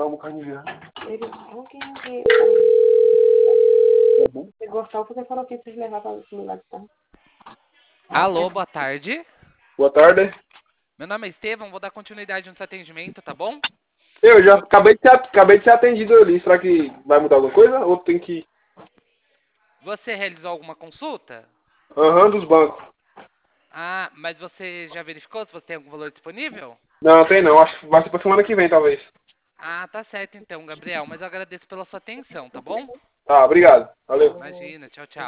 uma carne virada. Ele falou que você gostou porque falou que vocês levavam para o lugar de estar. Alô, boa tarde. Boa tarde. Meu nome é Estevão, vou dar continuidade no seu atendimento, tá bom? Eu já acabei de ser atendido ali. Será que vai mudar alguma coisa? Ou tem que... Você realizou alguma consulta? Aham, dos bancos. Ah, mas você já verificou se você tem algum valor disponível? Não, tem não. Acho que vai ser pra semana que vem, talvez. Ah, tá certo então, Gabriel, mas eu agradeço pela sua atenção, tá bom? Tá, obrigado. Valeu. Imagina, tchau, tchau.